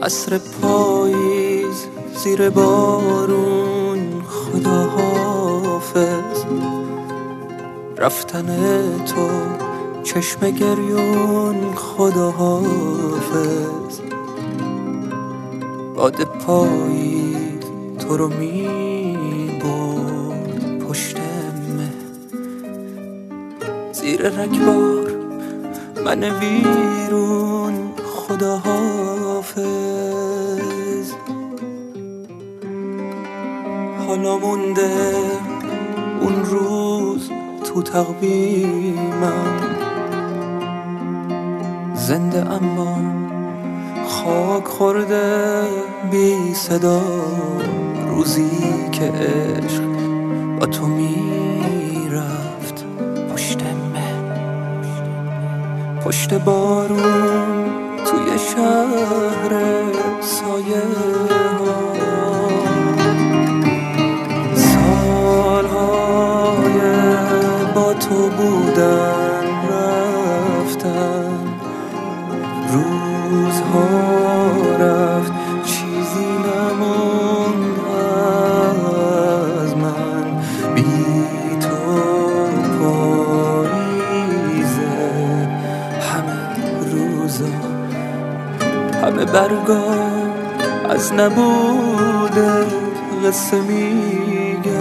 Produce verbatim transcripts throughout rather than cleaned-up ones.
عصر پاییز زیر بارون، خدا حافظ. رفتن تو چشم گریون، خدا حافظ. باد پاییز تو رو می برد پشت مه، زیر رگبار من ویرون، خدا حافظ. حالا مونده اون روز تو تقویمم، زنده اما خاک خورده بی صدا. روزی که عشق با تو میرفت پشت مه، پشت بارون توی شهر سایه ها. سالهای با تو بودن رفتن، روزها رفت چیزی نموند از من. بی تو پاییزه، همه روزا همه برگا از نبوده قصه میگه.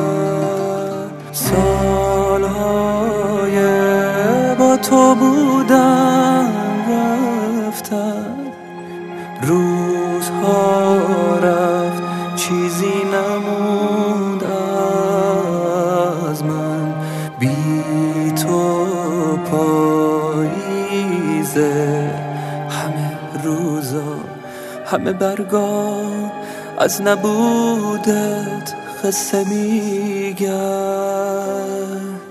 سالهای با تو بودن رفتن، روزها رفت چیزی نموند از من. بی تو پاییزه، همه روزا همه برگا از نبودت قصه میگن.